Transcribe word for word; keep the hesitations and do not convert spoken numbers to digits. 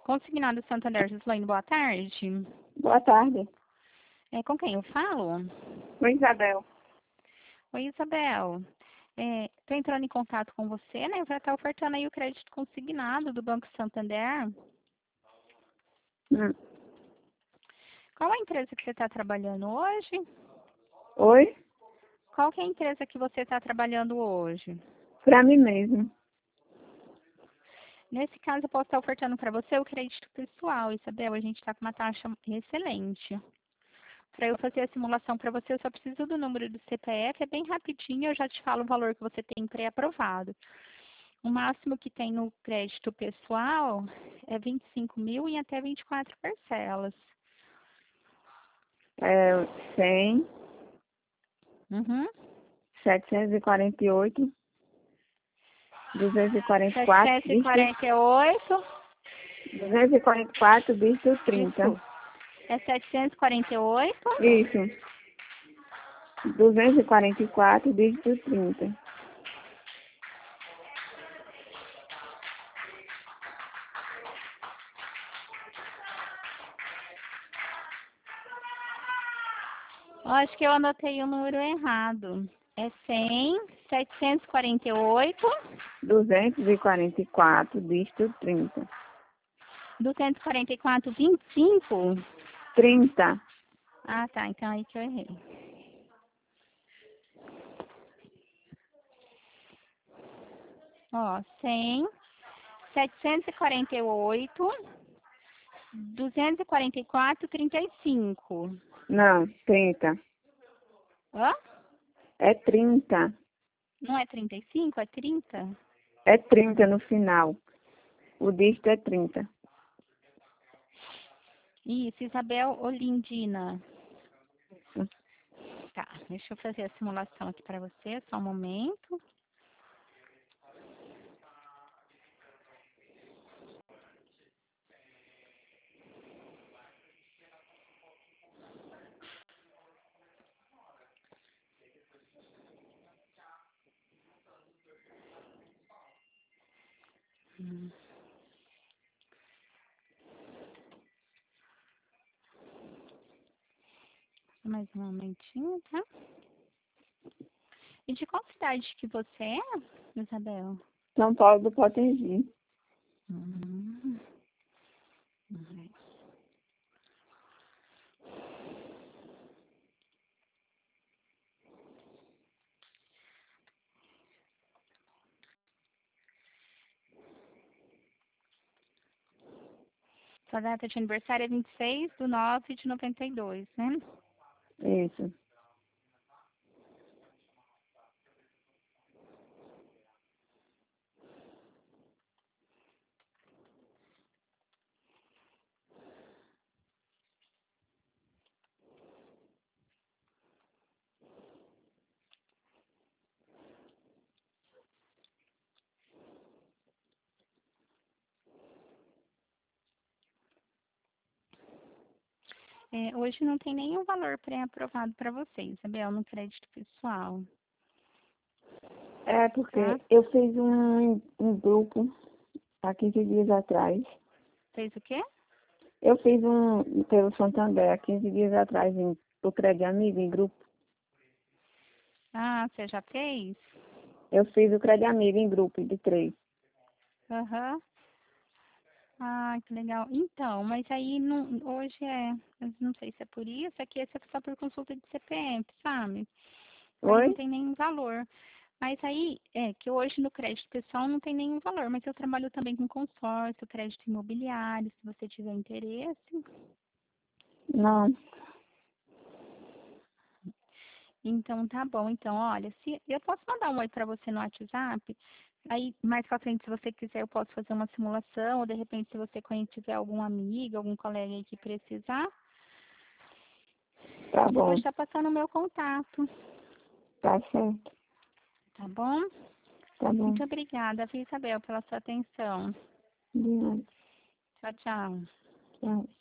Consignado Santander, Gislaine, boa tarde. Boa tarde. É, com quem eu falo? Oi, Isabel. Oi, Isabel. Estou entrando em contato com você, né, para estar ofertando aí o crédito consignado do Banco Santander. Hum. Qual a empresa que você está trabalhando hoje? Oi? Qual que é a empresa que você está trabalhando hoje? Para mim mesmo. Nesse caso, eu posso estar ofertando para você o crédito pessoal, Isabel. A gente está com uma taxa excelente. Para eu fazer a simulação para você, eu só preciso do número do C P F, é bem rapidinho, eu já te falo o valor que você tem pré-aprovado. O máximo que tem no crédito pessoal é vinte e cinco mil em até vinte e quatro parcelas. É cem, Uhum. setecentos e quarenta e oito, duzentos e quarenta e quatro, setecentos e dígito, quarenta e oito. duzentos e quarenta e quatro, dígito trinta. Desculpa. É setecentos e quarenta e oito. Isso. duzentos e quarenta e quatro, dígito trinta. Eu acho que eu anotei o número errado. É cem, setecentos e quarenta e oito, duzentos e quarenta e quatro, dígito trinta. duzentos e quarenta e quatro, vinte e cinco. trinta. Ah, tá. Então aí que eu errei. Ó, cem, setecentos e quarenta e oito, duzentos e quarenta e quatro, trinta e cinco. Não, trinta. Hã? É trinta. Não é trinta e cinco, é trinta? É trinta no final. O dígito é trinta. Isso, Isabel Olindina. Tá, deixa eu fazer a simulação aqui para você, só um momento. Hum. Mais um momentinho, tá? E de qual cidade que você é, Isabel? São Paulo do Potengi. Hum. Hum. Sua data de aniversário é vinte e seis de nove de noventa e dois, né? Isso. É, hoje não tem nenhum valor pré-aprovado para você, Isabel, no crédito pessoal, É porque tá? eu fiz um, um grupo há quinze dias atrás. Fez o quê? Eu fiz um pelo Santander há quinze dias atrás em o Crédito Amigo em grupo. Ah, você já fez? Eu fiz o Crédito Amigo em grupo de três. Aham. Ah, que legal. Então, mas aí não, hoje é, eu não sei se é por isso, aqui é só por consulta de C P F, sabe? Aí não Oi? tem nenhum valor. Mas aí, é que hoje no crédito pessoal não tem nenhum valor, mas eu trabalho também com consórcio, crédito imobiliário, se você tiver interesse. Não. Então, tá bom. Então, olha, se eu posso mandar um oi para você no WhatsApp, aí mais pra frente, se você quiser, eu posso fazer uma simulação, ou de repente, se você conhe- tiver algum amigo, algum colega aí que precisar, Tá eu vou bom. estar passando o meu contato, Tá certo. tá bom? Tá bom. Muito obrigada, viu, Isabel, pela sua atenção. De nada. Tchau, tchau. Tchau.